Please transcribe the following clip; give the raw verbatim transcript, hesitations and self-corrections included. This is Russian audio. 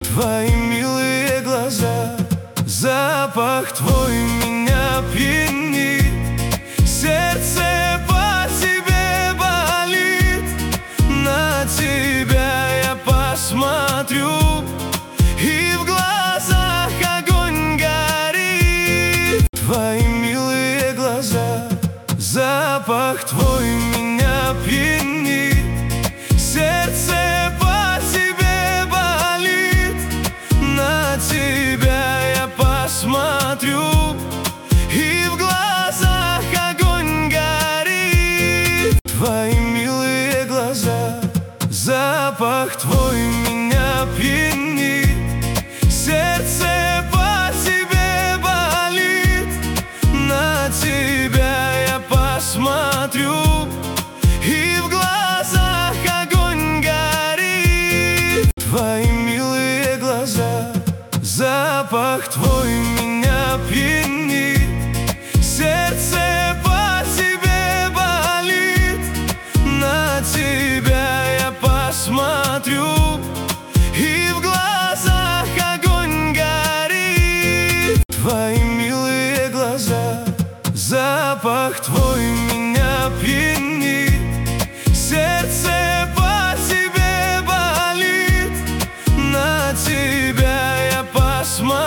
Твои милые глаза, запах твой меня пьянит. Сердце по тебе болит, на тебя я посмотрю, и в глазах огонь горит. Твои милые глаза, запах твой меня пьянит. Сердце по тебе болит, на тебя я посмотрю, и в глазах огонь горит. Твои милые глаза, запах твой меня пьянит. Сердце по тебе болит, на тебя я посмотрю, и в глазах огонь горит. Твои милые глаза, запах твой